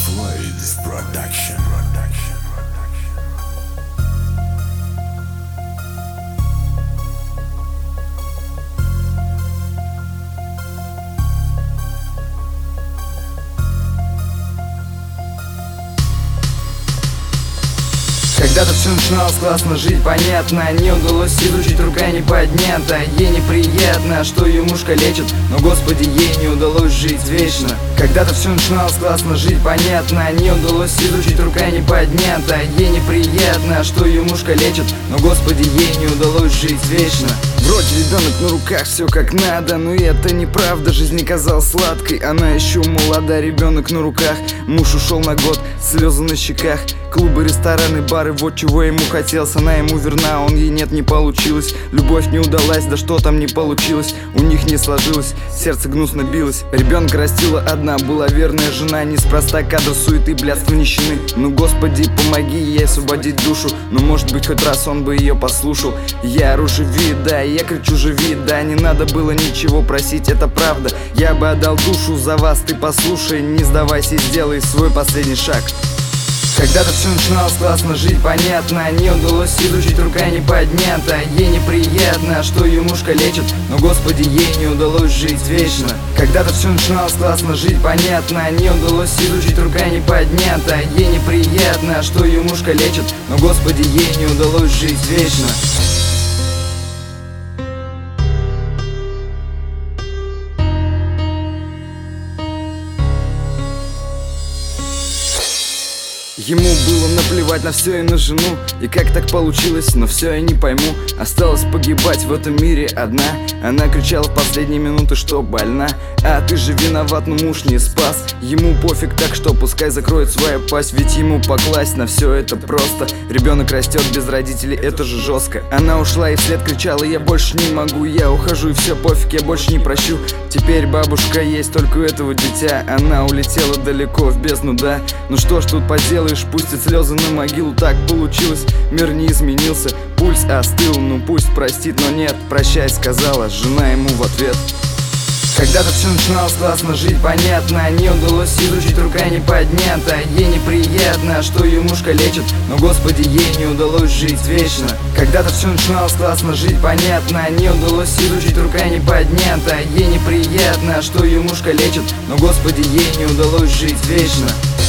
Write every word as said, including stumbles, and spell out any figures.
Ladies Production. Когда-то все начиналось классно жить, понятно. Не удалось изучить, рука не поднята. Ей неприятно, что ее муж калечит, но Господи, ей не удалось жить вечно. Когда-то все начиналось классно жить, понятно. Не удалось изучить, рука не поднята. Ей неприятно, что ее муж калечит, но Господи, ей не удалось жить вечно. Вроде ребенок на руках, все как надо, но это неправда, жизнь не казалась сладкой. Она еще молода, ребенок на руках. Муж ушел на год, слезы на щеках. Клубы, рестораны, бары, вот чего ему хотелось. Она ему верна, он ей нет, не получилось. Любовь не удалась, да что там не получилось. У них не сложилось, сердце гнусно билось. Ребенка растила одна, была верная жена. Неспроста кадр суеты, блядства, нищены. Ну Господи, помоги ей освободить душу. Ну может быть хоть раз он бы ее послушал. Я ору, живи, да, я кричу, живи, да. Не надо было ничего просить, это правда. Я бы отдал душу за вас, ты послушай. Не сдавайся и сделай свой последний шаг. Когда-то все начиналось классно жить, понятно. Не удалось изучить, рука не поднята. Ей неприятно, что ее муж калечит, но Господи, ей не удалось жить вечно. Когда-то все начиналось классно жить, понятно. Не удалось изучить, рука не поднята. Ей неприятно, что ее муж калечит, но Господи, ей не удалось жить вечно. Ему было наплевать на все и на жену. И как так получилось, но все я не пойму. Осталось погибать в этом мире одна. Она кричала в последние минуты, что больна. А ты же виноват, но муж не спас. Ему пофиг, так что пускай закроет свою пасть. Ведь ему покласть на все это просто. Ребенок растет без родителей, это же жестко. Она ушла и вслед кричала: я больше не могу. Я ухожу и все, пофиг, я больше не прощу. Теперь бабушка есть, только у этого дитя. Она улетела далеко в бездну, да. Ну что ж тут поделаешь, пустит слезы на могилу, так получилось. Мир не изменился, пульс остыл. Ну пусть простит, но нет, прощай, сказала жена ему в ответ. Когда-то все начиналось классно жить, понятно. Не удалось изучить, рука не поднята. Ей неприятно, что ее муж калечит, но Господи, ей не удалось жить вечно. Когда-то все начиналось классно жить, понятно. Не удалось изучить, рука не поднята. Ей неприятно, что ее муж калечит, но Господи, ей не удалось жить вечно.